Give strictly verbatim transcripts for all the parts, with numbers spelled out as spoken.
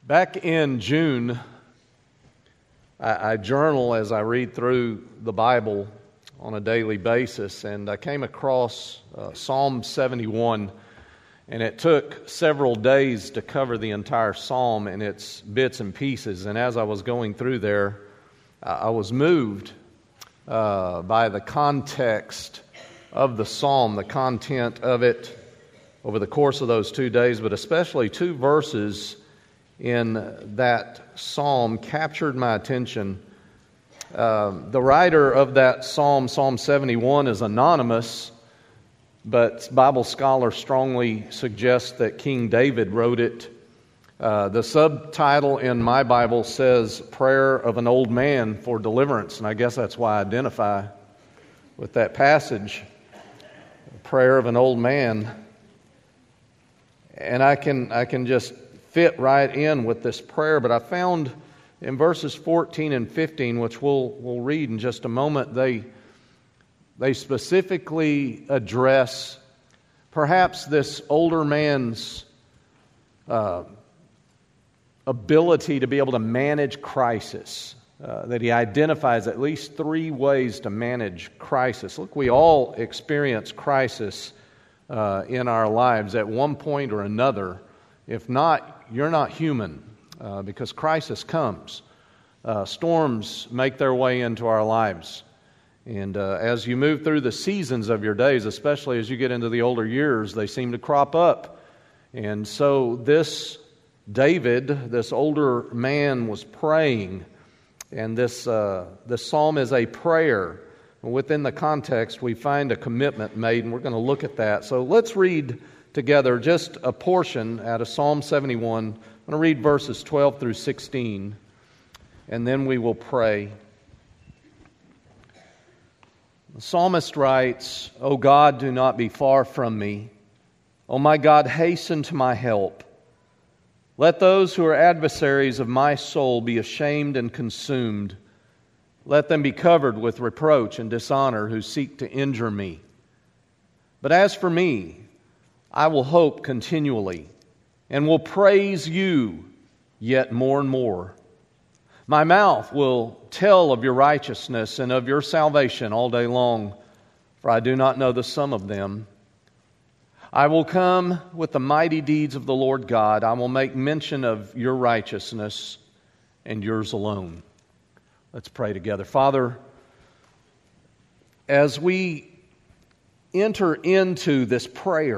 Back in June, I, I journal as I read through the Bible on a daily basis, and I came across uh, Psalm seventy-one, and it took several days to cover the entire psalm in its bits and pieces. And as I was going through there, uh, I was moved uh, by the context of the psalm, the content of it over the course of those two days, but especially two verses in that psalm captured my attention. Uh, the writer of that psalm, Psalm seventy-one, is anonymous, but Bible scholars strongly suggest that King David wrote it. Uh, the subtitle in my Bible says, Prayer of an Old Man for Deliverance, and I guess that's why I identify with that passage, Prayer of an Old Man. And I can I can just fit right in with this prayer, but I found in verses fourteen and fifteen, which we'll we'll read in just a moment, they they specifically address perhaps this older man's uh, ability to be able to manage crisis. Uh, that he identifies at least three ways to manage crisis. Look, we all experience crisis uh, in our lives at one point or another. If not, you're not human, uh, because crisis comes. Uh, storms make their way into our lives. And uh, as you move through the seasons of your days, especially as you get into the older years, they seem to crop up. And so this David, this older man, was praying. And this, uh, this psalm is a prayer. Within the context, we find a commitment made, and we're going to look at that. So let's read together just a portion out of Psalm seventy-one. I'm going to read verses twelve through sixteen, and then we will pray. The psalmist writes, O God, do not be far from me. O my God, hasten to my help. Let those who are adversaries of my soul be ashamed and consumed. Let them be covered with reproach and dishonor who seek to injure me. But as for me, I will hope continually and will praise you yet more and more. My mouth will tell of your righteousness and of your salvation all day long, for I do not know the sum of them. I will come with the mighty deeds of the Lord God. I will make mention of your righteousness and yours alone. Let's pray together. Father, as we enter into this prayer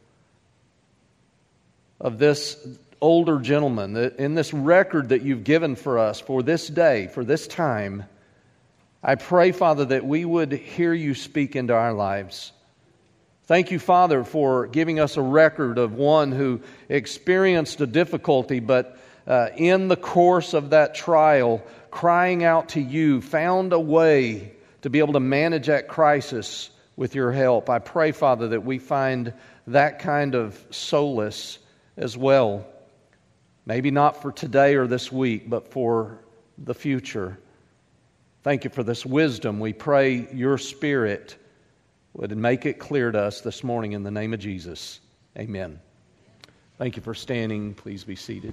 of this older gentleman, in this record that you've given for us for this day, for this time, I pray, Father, that we would hear you speak into our lives. Thank you, Father, for giving us a record of one who experienced a difficulty, but uh, in the course of that trial, crying out to you, found a way to be able to manage that crisis with your help. I pray, Father, that we find that kind of solace as well. Maybe not for today or this week, but for the future. Thank you for this wisdom. We pray your Spirit would make it clear to us this morning in the name of Jesus. Amen. Thank you for standing. Please be seated.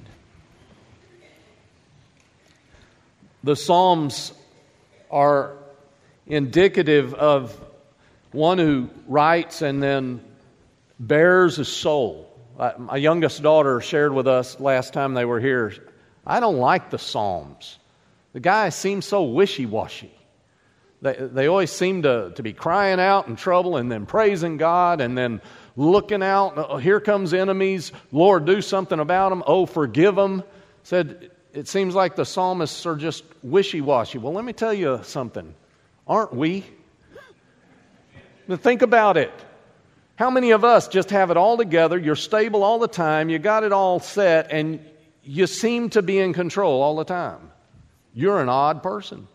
The Psalms are indicative of one who writes and then bears his soul. Uh, my youngest daughter shared with us last time they were here, I don't like the Psalms. The guy seems so wishy-washy. They, they always seem to, to be crying out in trouble and then praising God and then looking out. Oh, here comes enemies. Lord, do something about them. Oh, forgive them. Said, it seems like the psalmists are just wishy-washy. Well, let me tell you something. Aren't we? Now think about it. How many of us just have it all together? You're stable all the time. You got it all set, and you seem to be in control all the time. You're an odd person.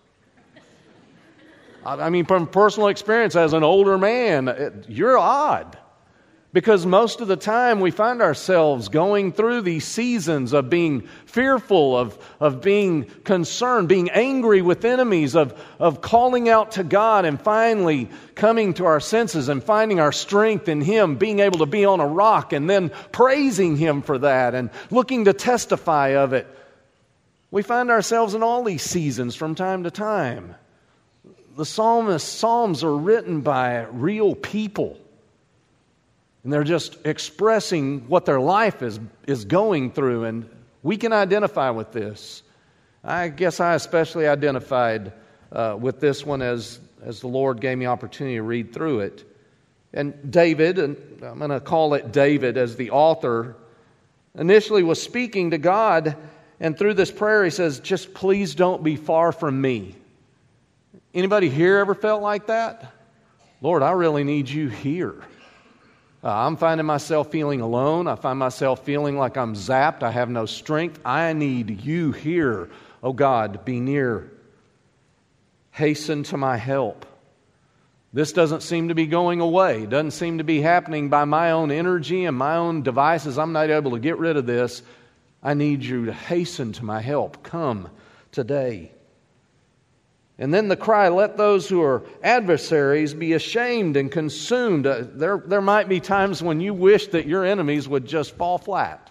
I mean, from personal experience as an older man, you're odd. Because most of the time we find ourselves going through these seasons of being fearful, of, of being concerned, being angry with enemies, of, of calling out to God and finally coming to our senses and finding our strength in Him, being able to be on a rock and then praising Him for that and looking to testify of it. We find ourselves in all these seasons from time to time. The psalmist, Psalms are written by real people. And they're just expressing what their life is, is going through. And we can identify with this. I guess I especially identified uh, with this one as, as the Lord gave me opportunity to read through it. And David, and I'm going to call it David as the author, initially was speaking to God. And through this prayer he says, just please don't be far from me. Anybody here ever felt like that? Lord, I really need you here. Uh, I'm finding myself feeling alone. I find myself feeling like I'm zapped. I have no strength. I need you here. Oh God, be near. Hasten to my help. This doesn't seem to be going away. It doesn't seem to be happening by my own energy and my own devices. I'm not able to get rid of this. I need you to hasten to my help. Come today. And then the cry, let those who are adversaries be ashamed and consumed. Uh, there, there might be times when you wish that your enemies would just fall flat.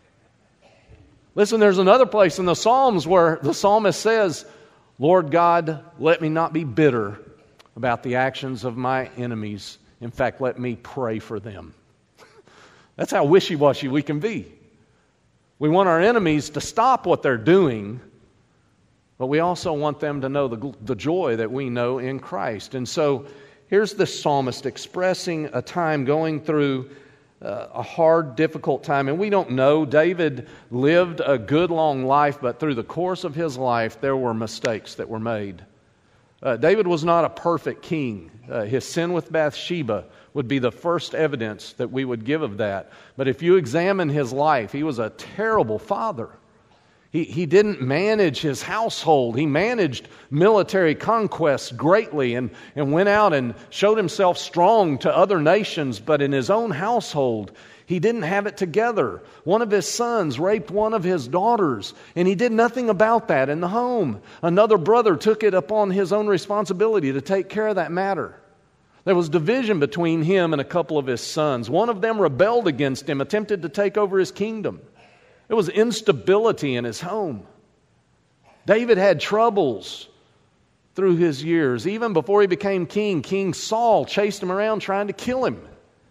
Listen, there's another place in the Psalms where the psalmist says, Lord God, let me not be bitter about the actions of my enemies. In fact, let me pray for them. That's how wishy-washy we can be. We want our enemies to stop what they're doing, but we also want them to know the, the joy that we know in Christ. And so here's the psalmist expressing a time going through uh, a hard, difficult time. And we don't know. David lived a good, long life, but through the course of his life, there were mistakes that were made. Uh, David was not a perfect king. Uh, his sin with Bathsheba would be the first evidence that we would give of that. But if you examine his life, he was a terrible father. He, he didn't manage his household. He managed military conquests greatly and, and went out and showed himself strong to other nations. But in his own household, he didn't have it together. One of his sons raped one of his daughters, and he did nothing about that in the home. Another brother took it upon his own responsibility to take care of that matter. There was division between him and a couple of his sons. One of them rebelled against him, attempted to take over his kingdom. There was instability in his home. David had troubles through his years. Even before he became king, King Saul chased him around trying to kill him.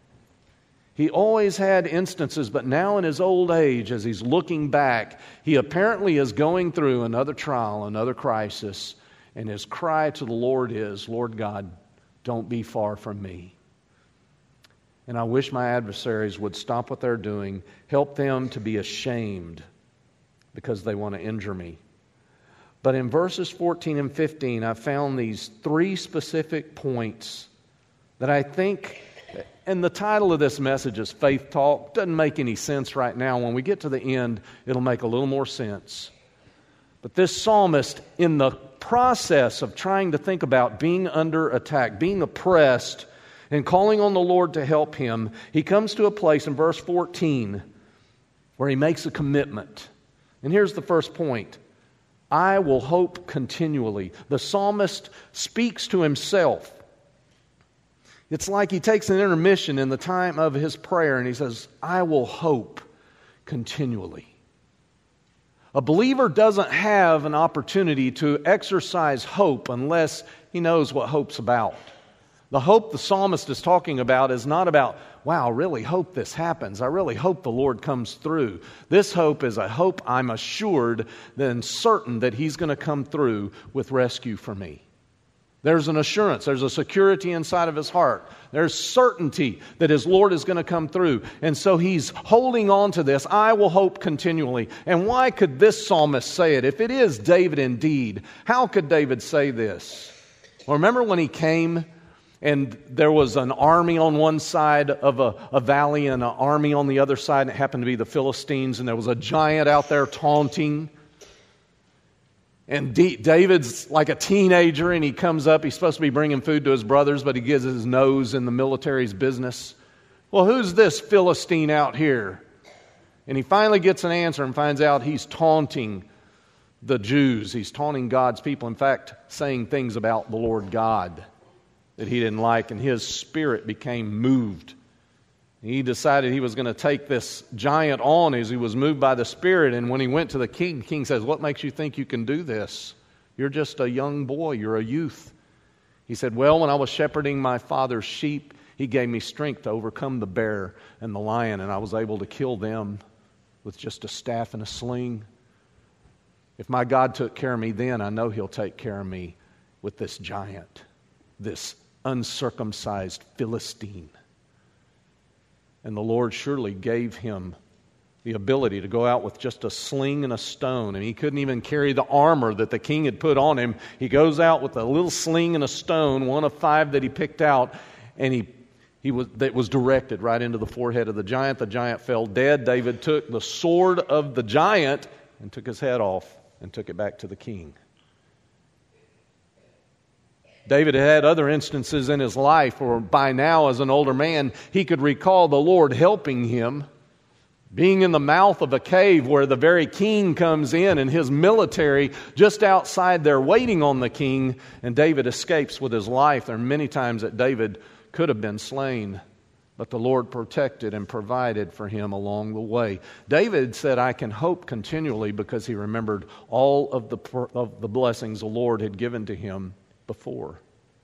He always had instances, but now in his old age, as he's looking back, he apparently is going through another trial, another crisis, and his cry to the Lord is, Lord God, don't be far from me. And I wish my adversaries would stop what they're doing, help them to be ashamed because they want to injure me. But in verses fourteen and fifteen, I found these three specific points that I think, and the title of this message is Faith Talk. Doesn't make any sense right now. When we get to the end, it'll make a little more sense. But this psalmist, in the process of trying to think about being under attack, being oppressed, and calling on the Lord to help him, he comes to a place in verse fourteen where he makes a commitment. And here's the first point. I will hope continually. The psalmist speaks to himself. It's like he takes an intermission in the time of his prayer and he says, I will hope continually. A believer doesn't have an opportunity to exercise hope unless he knows what hope's about. The hope the psalmist is talking about is not about, wow, I really hope this happens. I really hope the Lord comes through. This hope is a hope I'm assured and certain that He's going to come through with rescue for me. There's an assurance. There's a security inside of his heart. There's certainty that his Lord is going to come through. And so he's holding on to this. I will hope continually. And why could this psalmist say it? If it is David indeed, how could David say this? Well, remember when he came and there was an army on one side of a, a valley and an army on the other side, and it happened to be the Philistines, and there was a giant out there taunting. And D- David's like a teenager, and he comes up. He's supposed to be bringing food to his brothers, but he gives his nose in the military's business. Well, who's this Philistine out here? And he finally gets an answer and finds out he's taunting the Jews. He's taunting God's people. In fact, saying things about the Lord God that he didn't like, and his spirit became moved. He decided he was going to take this giant on as he was moved by the Spirit. And when he went to the king, the king says, "What makes you think you can do this? You're just a young boy. You're a youth." He said, "Well, when I was shepherding my father's sheep, he gave me strength to overcome the bear and the lion, and I was able to kill them with just a staff and a sling. If my God took care of me then, I know he'll take care of me with this giant, this uncircumcised Philistine." And the Lord surely gave him the ability to go out with just a sling and a stone. And he couldn't even carry the armor that the king had put on him. He goes out with a little sling and a stone, one of five that he picked out, and he he was that was directed right into the forehead of the giant. The giant fell dead. David took the sword of the giant and took his head off and took it back to the king. David had had other instances in his life where by now, as an older man, he could recall the Lord helping him, being in the mouth of a cave where the very king comes in and his military just outside there waiting on the king, and David escapes with his life. There are many times that David could have been slain, but the Lord protected and provided for him along the way. David said, "I can hope continually," because he remembered all of the of the blessings the Lord had given to him before.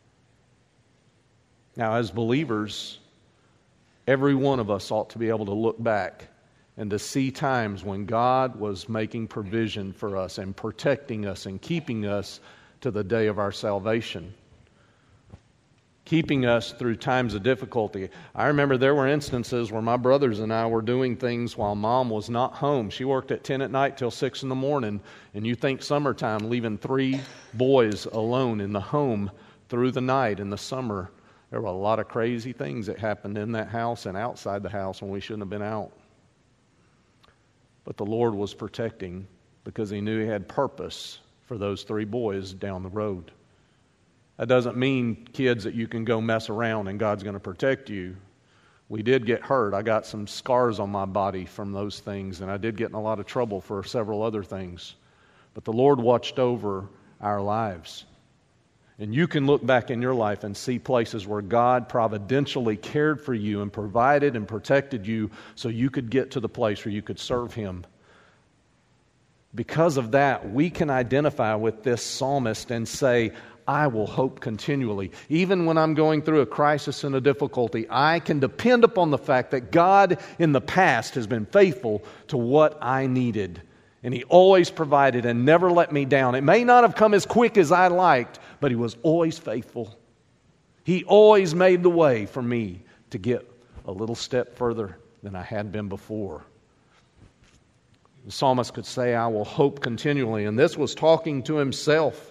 Now, as believers, every one of us ought to be able to look back and to see times when God was making provision for us and protecting us and keeping us to the day of our salvation, keeping us through times of difficulty. I remember there were instances where my brothers and I were doing things while Mom was not home. She worked at ten at night till six in the morning, and you think summertime, leaving three boys alone in the home through the night in the summer. There were a lot of crazy things that happened in that house and outside the house when we shouldn't have been out. But the Lord was protecting because He knew He had purpose for those three boys down the road. That doesn't mean, kids, that you can go mess around and God's going to protect you. We did get hurt. I got some scars on my body from those things, and I did get in a lot of trouble for several other things. But the Lord watched over our lives. And you can look back in your life and see places where God providentially cared for you and provided and protected you so you could get to the place where you could serve Him. Because of that, we can identify with this psalmist and say, I will hope continually. Even when I'm going through a crisis and a difficulty, I can depend upon the fact that God in the past has been faithful to what I needed. And He always provided and never let me down. It may not have come as quick as I liked, but He was always faithful. He always made the way for me to get a little step further than I had been before. The psalmist could say, I will hope continually. And this was talking to himself.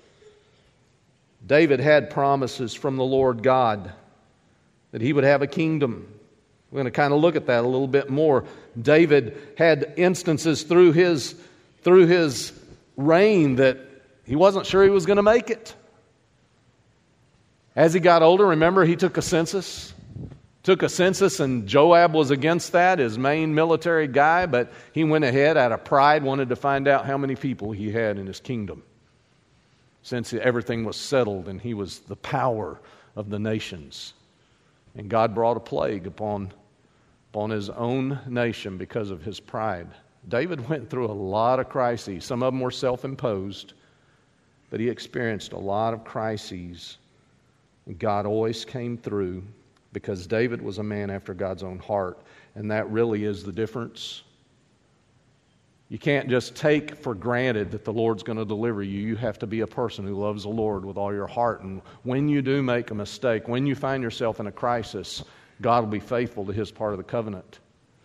David had promises from the Lord God that he would have a kingdom. We're going to kind of look at that a little bit more. David had instances through his, through his reign that he wasn't sure he was going to make it. As he got older, remember, he took a census. Took a census, and Joab was against that, his main military guy, but he went ahead out of pride, wanted to find out how many people he had in his kingdom. Since everything was settled and he was the power of the nations. And God brought a plague upon, upon his own nation because of his pride. David went through a lot of crises. Some of them were self-imposed, but he experienced a lot of crises. And God always came through because David was a man after God's own heart. And that really is the difference. You can't just take for granted that the Lord's going to deliver you. You have to be a person who loves the Lord with all your heart. And when you do make a mistake, when you find yourself in a crisis, God will be faithful to His part of the covenant.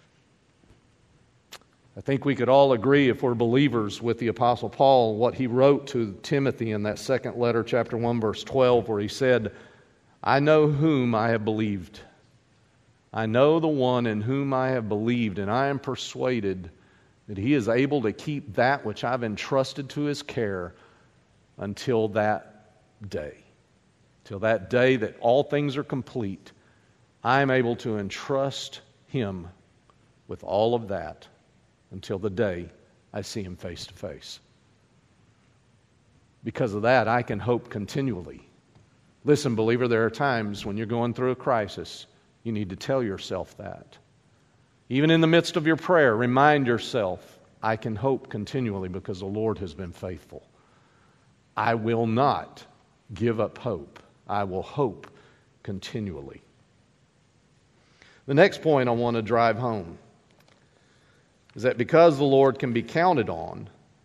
I think we could all agree, if we're believers, with the Apostle Paul, what he wrote to Timothy in that second letter, chapter one, verse twelve, where he said, I know whom I have believed. I know the one in whom I have believed, and I am persuaded that He is able to keep that which I've entrusted to His care until that day. Till that day that all things are complete I'm able to entrust Him with all of that until the day I see Him face to face. Because of that, I can hope continually. Listen, believer, there are times when you're going through a crisis, you need to tell yourself that. Even in the midst of your prayer, remind yourself, I can hope continually because the Lord has been faithful. I will not give up hope. I will hope continually. The next point I want to drive home is that because the Lord can be counted on,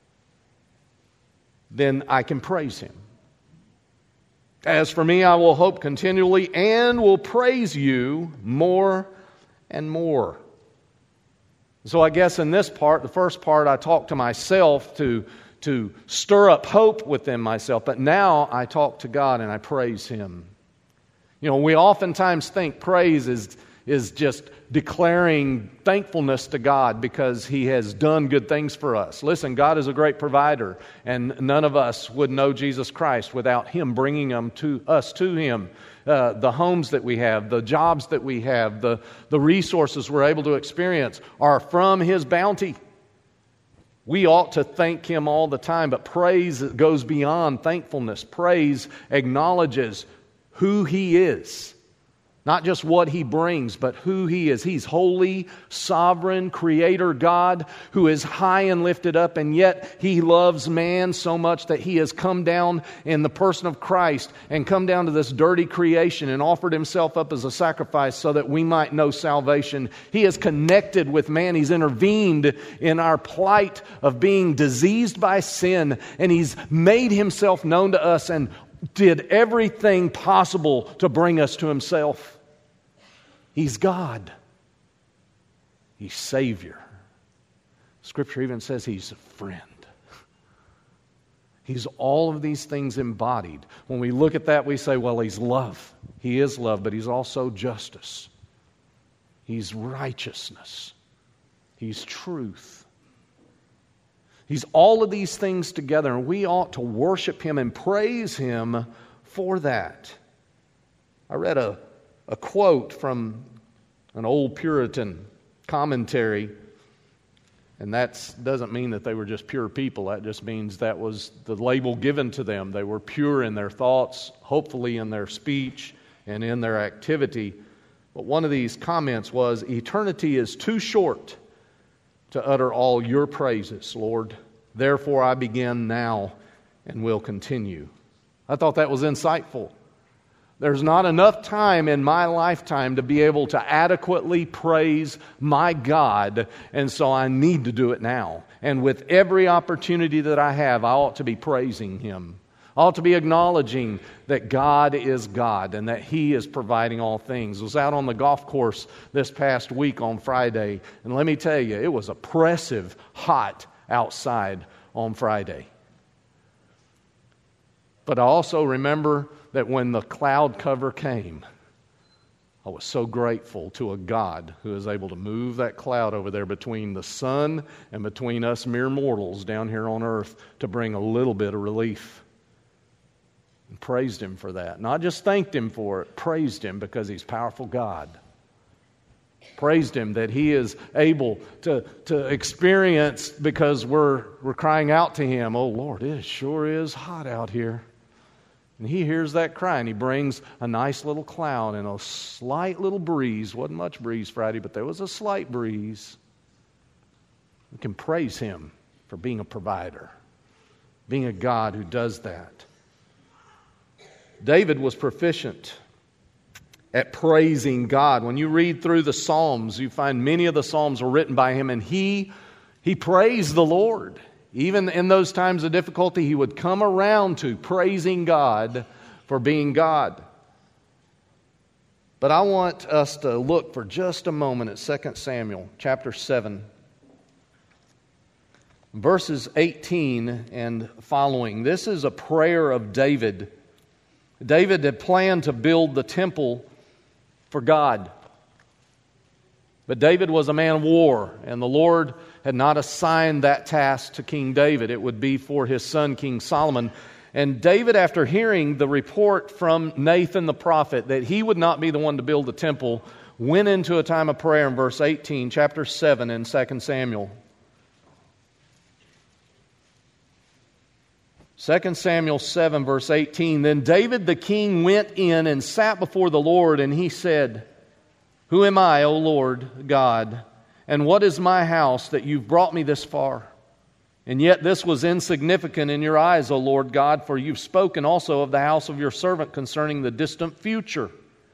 then I can praise Him. As for me, I will hope continually and will praise you more and more. So I guess in this part, the first part, I talk to myself to, to stir up hope within myself. But now I talk to God and I praise Him. You know, we oftentimes think praise is, is just declaring thankfulness to God because He has done good things for us. Listen, God is a great provider, and none of us would know Jesus Christ without Him bringing them to us to Him. Uh, the homes that we have, the jobs that we have, the, the resources we're able to experience are from His bounty. We ought to thank Him all the time, but praise goes beyond thankfulness. Praise acknowledges who He is. Not just what He brings, but who He is. He's holy, sovereign, creator God who is high and lifted up, and yet He loves man so much that He has come down in the person of Christ and come down to this dirty creation and offered Himself up as a sacrifice so that we might know salvation. He has connected with man. He's intervened in our plight of being diseased by sin, and He's made Himself known to us and did everything possible to bring us to Himself. He's God. He's Savior. Scripture even says He's a friend. He's all of these things embodied. When we look at that, we say, well, He's love. He is love, but He's also justice. He's righteousness. He's truth. He's all of these things together, and we ought to worship Him and praise Him for that. I read a, a quote from an old Puritan commentary, and that doesn't mean that they were just pure people. That just means that was the label given to them. They were pure in their thoughts, hopefully in their speech and in their activity. But one of these comments was, eternity is too short to utter all your praises, Lord. Therefore I begin now and will continue. I thought that was insightful. There's not enough time in my lifetime to be able to adequately praise my God, and so I need to do it now. And with every opportunity that I have, I ought to be praising Him. I ought to be acknowledging that God is God and that He is providing all things. I was out on the golf course this past week on Friday, and let me tell you, it was oppressive hot outside on Friday. But I also remember that when the cloud cover came, I was so grateful to a God who is able to move that cloud over there between the sun and between us mere mortals down here on earth to bring a little bit of relief. And praised Him for that. Not just thanked Him for it, praised Him because He's powerful God. Praised Him that He is able to, to experience because we're, we're crying out to Him, oh Lord, it sure is hot out here. And He hears that cry, and He brings a nice little cloud and a slight little breeze. Wasn't much breeze Friday, but there was a slight breeze. We can praise Him for being a provider, being a God who does that. David was proficient at praising God. When you read through the Psalms, you find many of the Psalms were written by him, and he, he praised the Lord. Even in those times of difficulty, he would come around to praising God for being God. But I want us to look for just a moment at Second Samuel chapter seven, verses eighteen and following. This is a prayer of David. David had planned to build the temple for God. But David was a man of war, and the Lord had not assigned that task to King David. It would be for his son, King Solomon. And David, after hearing the report from Nathan the prophet that he would not be the one to build the temple, went into a time of prayer in verse eighteen, chapter seven in Second Samuel. Second Samuel seven, verse eighteen, Then David the king went in and sat before the Lord, and he said, Who am I, O Lord God, and what is my house that you've brought me this far? And yet this was insignificant in your eyes, O Lord God, for you've spoken also of the house of your servant concerning the distant future.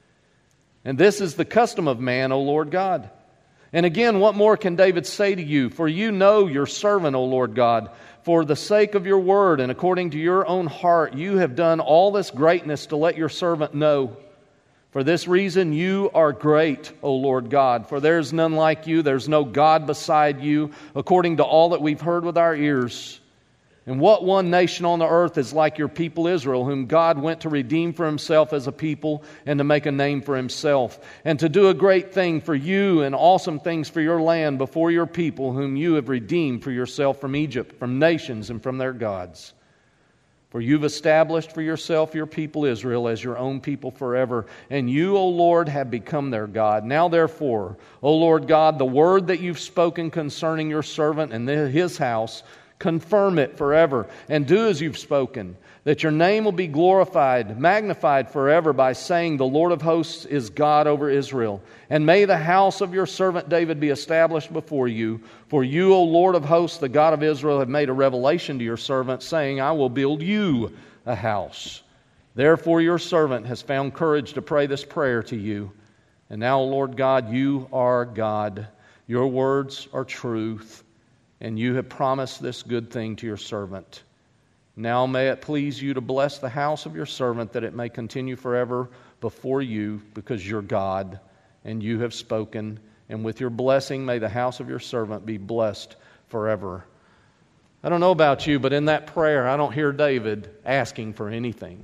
And this is the custom of man, O Lord God. And again, what more can David say to you? For you know your servant, O Lord God. For the sake of your word and according to your own heart, you have done all this greatness to let your servant know. For this reason you are great, O Lord God, for there is none like you, there's no God beside you, according to all that we've heard with our ears. And what one nation on the earth is like your people Israel, whom God went to redeem for himself as a people and to make a name for himself, and to do a great thing for you and awesome things for your land before your people, whom you have redeemed for yourself from Egypt, from nations and from their gods. For you've established for yourself your people Israel as your own people forever. And you, O Lord, have become their God. Now therefore, O Lord God, the word that you've spoken concerning your servant and his house, confirm it forever. And do as you've spoken, that your name will be glorified, magnified forever by saying, The Lord of hosts is God over Israel. And may the house of your servant David be established before you. For you, O Lord of hosts, the God of Israel, have made a revelation to your servant, saying, I will build you a house. Therefore your servant has found courage to pray this prayer to you. And now, O Lord God, you are God. Your words are truth. And you have promised this good thing to your servant. Now may it please you to bless the house of your servant, that it may continue forever before you, because you're God, and you have spoken. And with your blessing, may the house of your servant be blessed forever. I don't know about you, but in that prayer, I don't hear David asking for anything.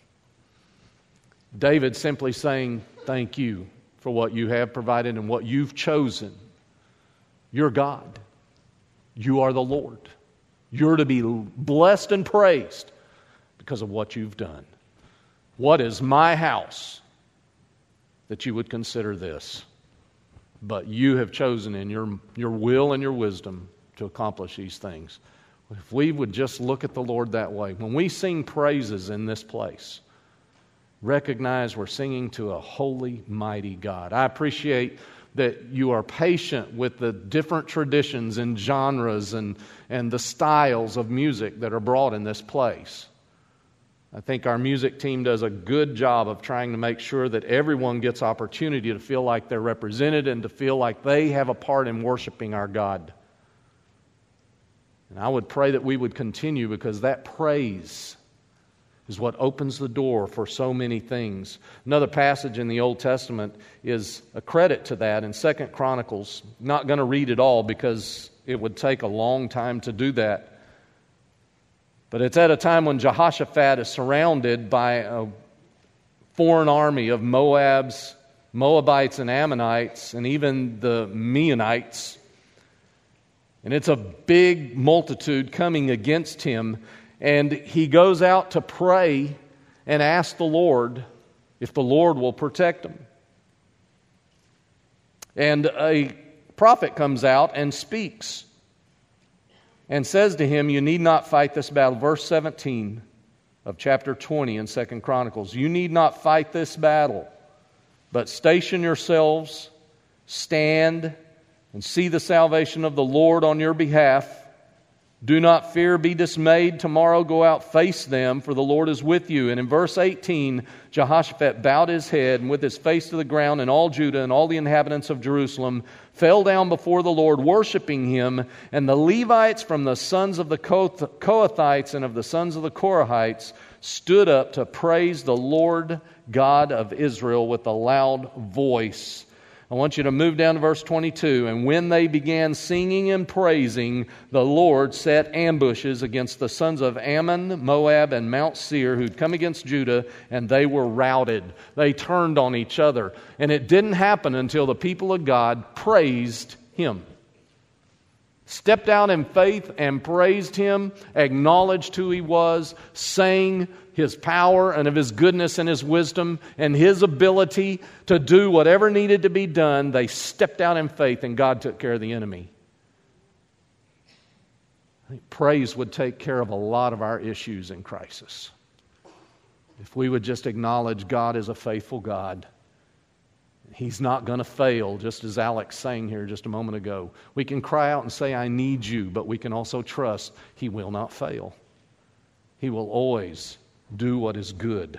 David simply saying, thank you for what you have provided and what you've chosen. You're God. You are the Lord. You're to be blessed and praised because of what you've done. What is my house that you would consider this? But you have chosen in your, your will and your wisdom to accomplish these things. If we would just look at the Lord that way, when we sing praises in this place, recognize we're singing to a holy, mighty God. I appreciate that you are patient with the different traditions and genres and, and the styles of music that are brought in this place. I think our music team does a good job of trying to make sure that everyone gets opportunity to feel like they're represented and to feel like they have a part in worshiping our God. And I would pray that we would continue, because that praise is what opens the door for so many things. Another passage in the Old Testament is a credit to that in Second Chronicles. Not going to read it all because it would take a long time to do that. But it's at a time when Jehoshaphat is surrounded by a foreign army of Moabs, Moabites and Ammonites, and even the Meunites. And it's a big multitude coming against him. And he goes out to pray and ask the Lord if the Lord will protect him. And a prophet comes out and speaks and says to him, you need not fight this battle. Verse seventeen of chapter twenty in Second Chronicles. You need not fight this battle, but station yourselves, stand, and see the salvation of the Lord on your behalf. Do not fear, be dismayed. Tomorrow go out, face them, for the Lord is with you. And in verse eighteen, Jehoshaphat bowed his head, and with his face to the ground, and all Judah and all the inhabitants of Jerusalem fell down before the Lord, worshiping him. And the Levites from the sons of the Kohathites and of the sons of the Korahites stood up to praise the Lord God of Israel with a loud voice. I want you to move down to verse twenty-two. And when they began singing and praising, the Lord set ambushes against the sons of Ammon, Moab, and Mount Seir, who'd come against Judah, and they were routed. They turned on each other. And it didn't happen until the people of God praised him. Stepped out in faith and praised Him, acknowledged who He was, sang His power and of His goodness and His wisdom and His ability to do whatever needed to be done. They stepped out in faith and God took care of the enemy. I think praise would take care of a lot of our issues in crisis. If we would just acknowledge God is a faithful God. He's not going to fail, just as Alex sang here just a moment ago. We can cry out and say, I need you, but we can also trust He will not fail. He will always do what is good.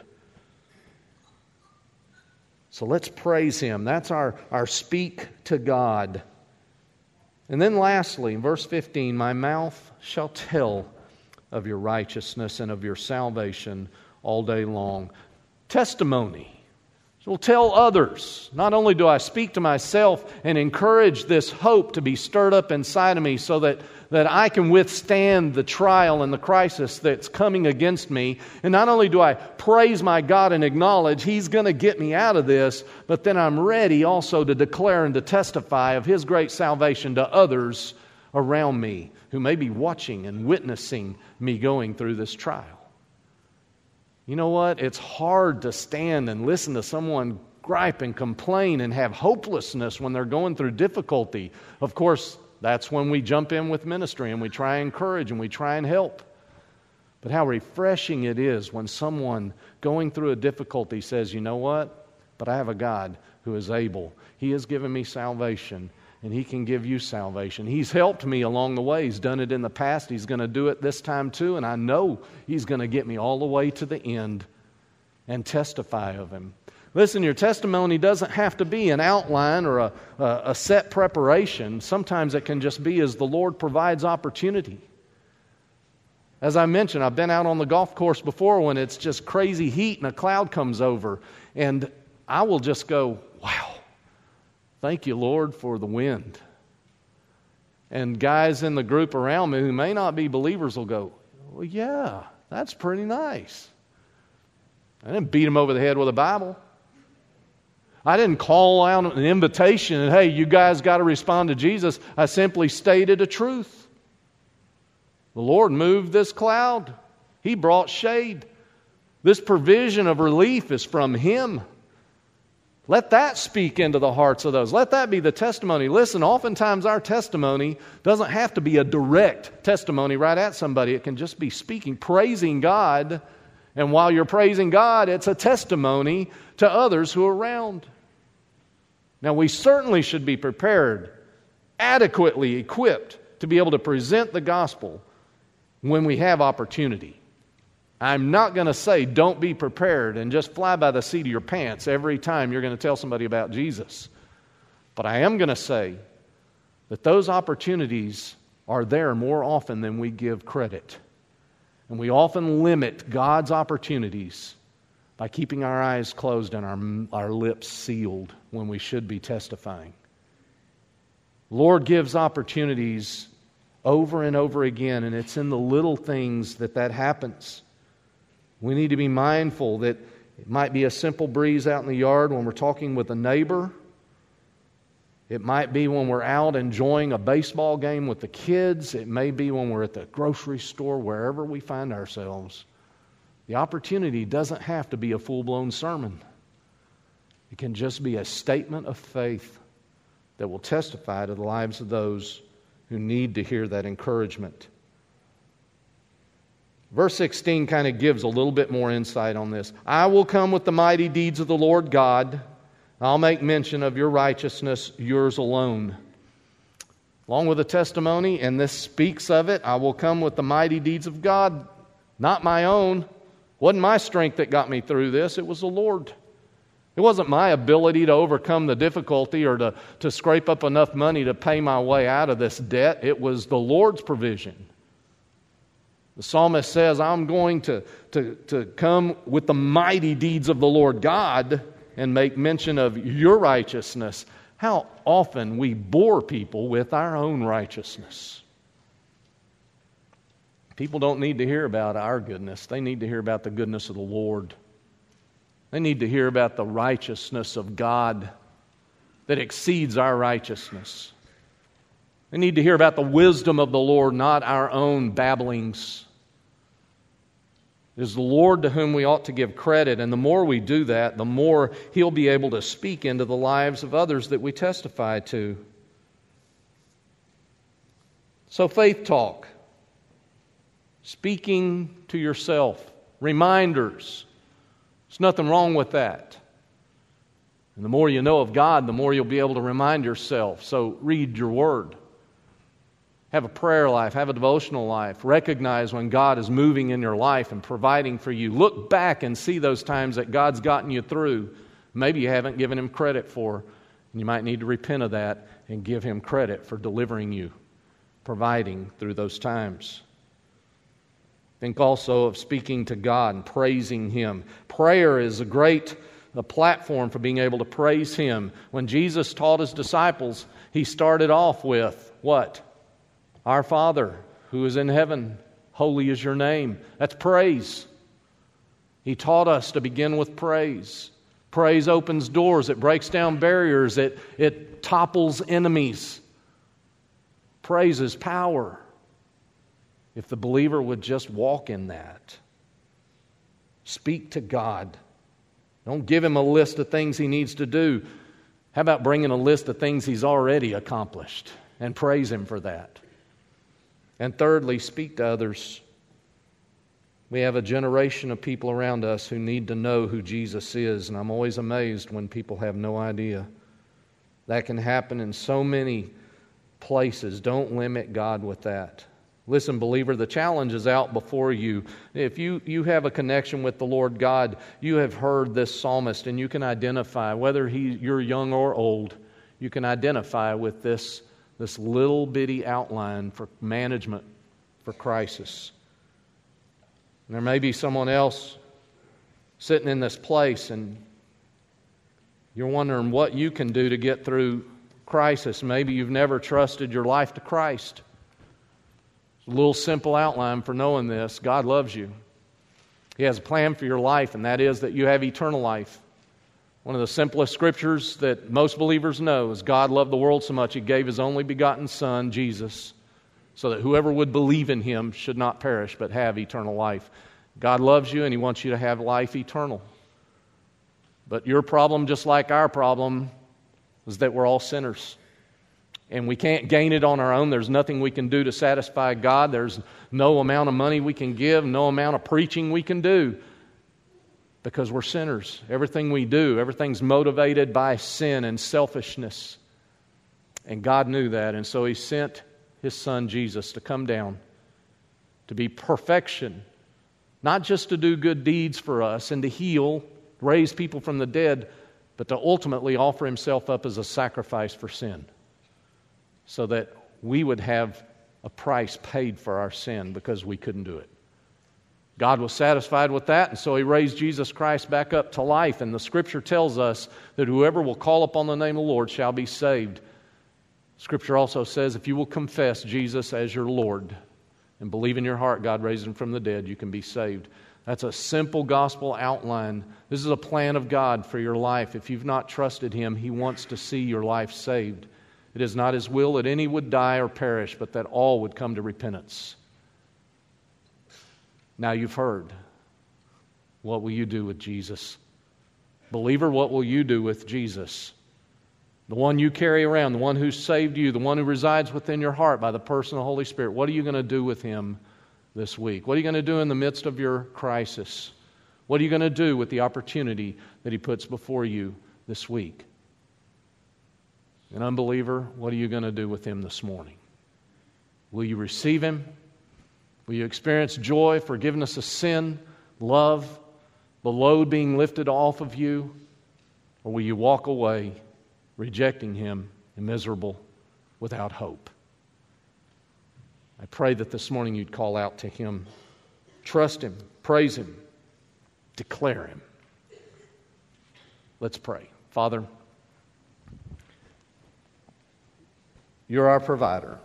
So let's praise Him. That's our, our speak to God. And then lastly, in verse fifteen, my mouth shall tell of your righteousness and of your salvation all day long. Testimony. Will tell others. Not only do I speak to myself and encourage this hope to be stirred up inside of me so that, that I can withstand the trial and the crisis that's coming against me. And not only do I praise my God and acknowledge He's going to get me out of this, but then I'm ready also to declare and to testify of His great salvation to others around me who may be watching and witnessing me going through this trial. You know what? It's hard to stand and listen to someone gripe and complain and have hopelessness when they're going through difficulty. Of course, that's when we jump in with ministry and we try and encourage and we try and help. But how refreshing it is when someone going through a difficulty says, you know what? But I have a God who is able. He has given me salvation. And He can give you salvation. He's helped me along the way. He's done it in the past. He's going to do it this time too. And I know He's going to get me all the way to the end and testify of Him. Listen, your testimony doesn't have to be an outline or a, a, a set preparation. Sometimes it can just be as the Lord provides opportunity. As I mentioned, I've been out on the golf course before when it's just crazy heat and a cloud comes over. And I will just go, wow. Thank you, Lord, for the wind. And guys in the group around me who may not be believers will go, well, yeah, that's pretty nice. I didn't beat them over the head with a Bible. I didn't call out an invitation and, hey, you guys got to respond to Jesus. I simply stated a truth. The Lord moved this cloud. He brought shade. This provision of relief is from Him. Let that speak into the hearts of those. Let that be the testimony. Listen, oftentimes our testimony doesn't have to be a direct testimony right at somebody. It can just be speaking, praising God. And while you're praising God, it's a testimony to others who are around. Now, we certainly should be prepared, adequately equipped to be able to present the gospel when we have opportunity. I'm not going to say don't be prepared and just fly by the seat of your pants every time you're going to tell somebody about Jesus. But I am going to say that those opportunities are there more often than we give credit. And we often limit God's opportunities by keeping our eyes closed and our, our lips sealed when we should be testifying. The Lord gives opportunities over and over again, and it's in the little things that that happens. We need to be mindful that it might be a simple breeze out in the yard when we're talking with a neighbor. It might be when we're out enjoying a baseball game with the kids. It may be when we're at the grocery store, wherever we find ourselves. The opportunity doesn't have to be a full-blown sermon. It can just be a statement of faith that will testify to the lives of those who need to hear that encouragement. Verse sixteen kind of gives a little bit more insight on this. I will come with the mighty deeds of the Lord God. I'll make mention of your righteousness, yours alone. Along with a testimony, and this speaks of it, I will come with the mighty deeds of God, not my own. It wasn't my strength that got me through this, it was the Lord. It wasn't my ability to overcome the difficulty or to, to scrape up enough money to pay my way out of this debt. It was the Lord's provision. The psalmist says, I'm going to, to, to come with the mighty deeds of the Lord God and make mention of your righteousness. How often we bore people with our own righteousness. People don't need to hear about our goodness. They need to hear about the goodness of the Lord. They need to hear about the righteousness of God that exceeds our righteousness. We need to hear about the wisdom of the Lord, not our own babblings. It is the Lord to whom we ought to give credit, and the more we do that, the more He'll be able to speak into the lives of others that we testify to. So faith talk, speaking to yourself, reminders. There's nothing wrong with that. And the more you know of God, the more you'll be able to remind yourself. So read your Word. Have a prayer life, have a devotional life. Recognize when God is moving in your life and providing for you. Look back and see those times that God's gotten you through. Maybe you haven't given Him credit for, and you might need to repent of that and give Him credit for delivering you, providing through those times. Think also of speaking to God and praising Him. Prayer is a great a platform for being able to praise Him. When Jesus taught His disciples, He started off with what? Our Father, who is in heaven, holy is your name. That's praise. He taught us to begin with praise. Praise opens doors. It breaks down barriers. It, it topples enemies. Praise is power. If the believer would just walk in that. Speak to God. Don't give Him a list of things He needs to do. How about bringing a list of things He's already accomplished and praise Him for that? And thirdly, speak to others. We have a generation of people around us who need to know who Jesus is, and I'm always amazed when people have no idea. That can happen in so many places. Don't limit God with that. Listen, believer, the challenge is out before you. If you, you have a connection with the Lord God, you have heard this psalmist, and you can identify, whether he, you're young or old, you can identify with this This little bitty outline for management for crisis. And there may be someone else sitting in this place and you're wondering what you can do to get through crisis. Maybe you've never trusted your life to Christ. It's a little simple outline for knowing this. God loves you. He has a plan for your life, and that is that you have eternal life. One of the simplest scriptures that most believers know is God loved the world so much He gave His only begotten Son, Jesus, so that whoever would believe in Him should not perish but have eternal life. God loves you and He wants you to have life eternal. But your problem, just like our problem, is that we're all sinners. And we can't gain it on our own. There's nothing we can do to satisfy God. There's no amount of money we can give, no amount of preaching we can do. Because we're sinners. Everything we do, everything's motivated by sin and selfishness. And God knew that, and so He sent His Son Jesus to come down, to be perfection, not just to do good deeds for us and to heal, raise people from the dead, but to ultimately offer Himself up as a sacrifice for sin, so that we would have a price paid for our sin because we couldn't do it. God was satisfied with that, and so He raised Jesus Christ back up to life. And the Scripture tells us that whoever will call upon the name of the Lord shall be saved. Scripture also says if you will confess Jesus as your Lord and believe in your heart God raised Him from the dead, you can be saved. That's a simple gospel outline. This is a plan of God for your life. If you've not trusted Him, He wants to see your life saved. It is not His will that any would die or perish, but that all would come to repentance. Now you've heard. What will you do with Jesus? Believer, what will you do with Jesus? The one you carry around, the one who saved you, the one who resides within your heart by the person of the Holy Spirit. What are you going to do with Him this week? What are you going to do in the midst of your crisis? What are you going to do with the opportunity that He puts before you this week? An unbeliever, what are you going to do with Him this morning? Will you receive Him? Will you experience joy, forgiveness of sin, love, the load being lifted off of you? Or will you walk away rejecting Him and miserable without hope? I pray that this morning you'd call out to Him. Trust Him, praise Him, declare Him. Let's pray. Father, You're our provider.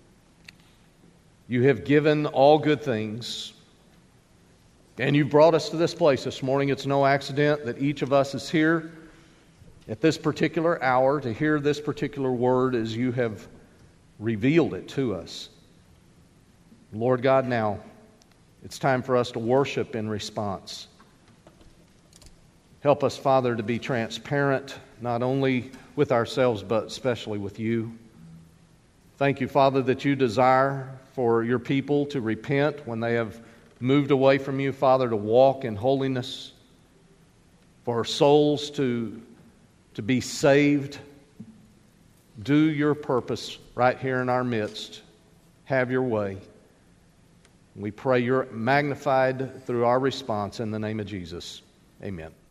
You have given all good things, and you've brought us to this place this morning. It's no accident that each of us is here at this particular hour to hear this particular word as you have revealed it to us. Lord God, now it's time for us to worship in response. Help us, Father, to be transparent, not only with ourselves, but especially with you. Thank you, Father, that you desire for your people to repent when they have moved away from you, Father, to walk in holiness, for our souls to, to be saved. Do your purpose right here in our midst. Have your way. We pray you're magnified through our response in the name of Jesus. Amen.